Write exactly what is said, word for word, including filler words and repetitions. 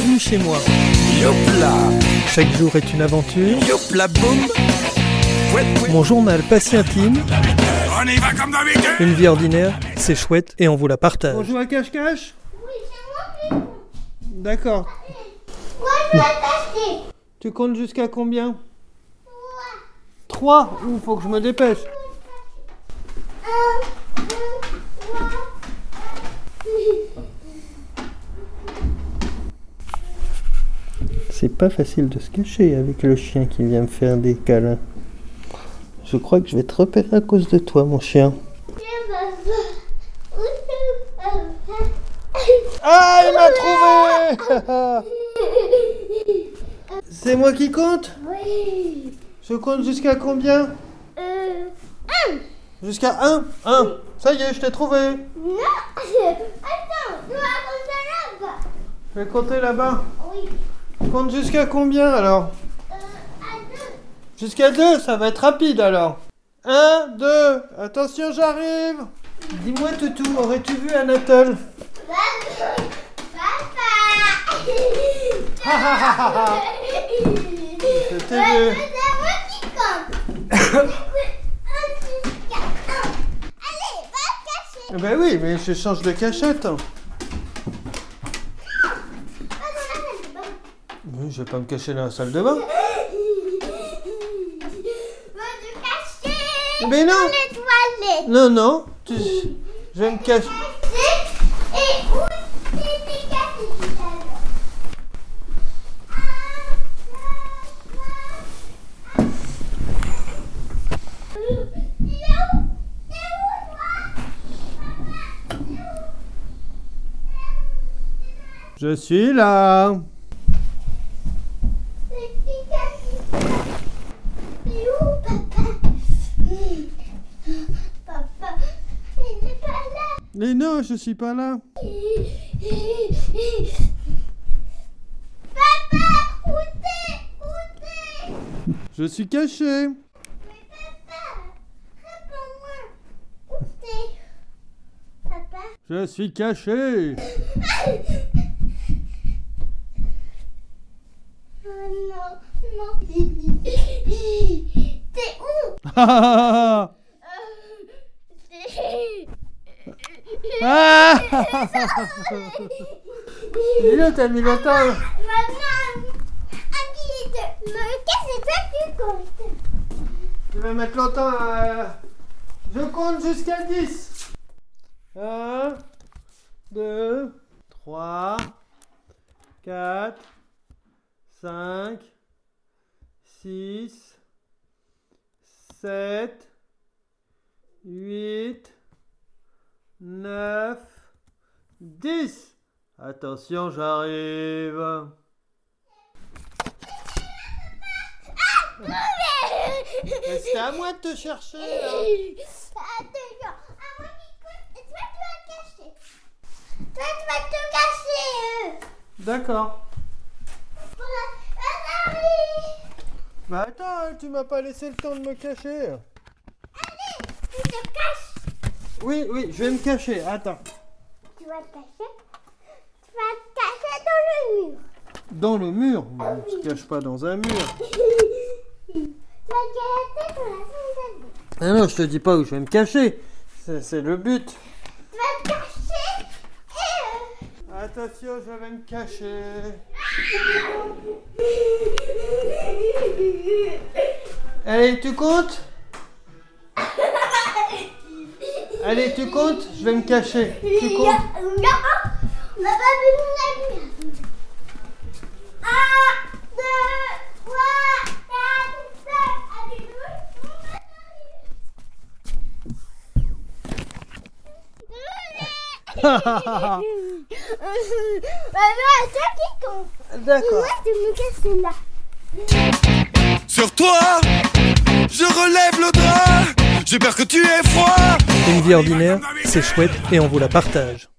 bienvenue chez moi. Youpla. Chaque jour est une aventure. Youpla boum. Mon journal pas si intime. On y va comme d'habitude. Une vie ordinaire, c'est chouette et on vous la partage. On joue à cache-cache ? Oui, c'est moi qui... D'accord. Moi, je vais tester. Tu comptes jusqu'à combien ? Trois. Trois ? Il faut que je me dépêche. Un, deux, trois. C'est pas facile de se cacher avec le chien qui vient me faire des câlins. Je crois que je vais te repérer à cause de toi, mon chien. Ah, il m'a trouvé. C'est moi qui compte ? Oui. Je compte jusqu'à combien ? Euh, un. Jusqu'à un. Un. Ça y est, je t'ai trouvé. Non. Attends, tu vas compter là-bas. Je vais compter là-bas. Oui. Je compte jusqu'à combien alors ? Euh, à deux. Jusqu'à deux, ça va être rapide alors. Un, deux. Attention, j'arrive. Dis-moi, Toutou, aurais-tu vu Anatole ? Papa. Ha ha ha ha ha. Je t'ai vu. C'est moi qui compte. Un, deux, quatre, un. Allez, va te cacher. Eh ben oui, mais je change de cachette. Va dans la salle de bain. Oui, je vais pas me cacher dans la salle de bain. Va te cacher Mais non. dans les toilettes. Non, non. Tu... Je vais me cacher. Et où t'es caché tout à l'heure? Il est où? T'es où, toi? Je suis là. C'est qui caché? C'est où, papa? Papa, il n'est pas là. Mais non, je suis pas là. Papa, où t'es? Où t'es? Je suis caché. Mais papa, réponds-moi. Où t'es? Papa? Je suis caché. Oh non, non. T'es où? Ha ha ha Euh, ha. Ah. Dis là, t'as mis longtemps. Maman, inquiète, me casse toi tu comptes. Tu vas mettre longtemps à... Je compte jusqu'à dix. Un, deux, trois, quatre, cinq, six, sept, huit, neuf, dix. Attention, j'arrive. Mais c'est à moi de te chercher, là. Attention, à moi qui compte, et toi tu vas te cacher. Toi tu vas te cacher. euh. D'accord. Voilà, ça arrive. Bah attends, tu m'as pas laissé le temps de me cacher. Allez, tu te caches. Oui, oui, je vais me cacher. Attends. Tu vas te cacher. Tu vas te cacher dans le mur. Dans le mur. On ne se cache pas dans un mur. Tu vas te cacher dans la salle de bain. Ah non, je te dis pas où je vais me cacher. C'est, c'est le but. Tu vas te cacher et... euh, Attention, je vais me cacher. Allez, tu comptes ? Allez, tu comptes ? Je vais me cacher. Tu comptes ? Non, on n'a pas besoin de la lumière. Un, deux, trois, quatre, cinq. Allez, nous, Maman, c'est toi qui compte. D'accord. Moi, je me cache là. Sur toi, je relève le drap. J'ai peur que tu aies froid. Une vie ordinaire, c'est chouette et on vous la partage.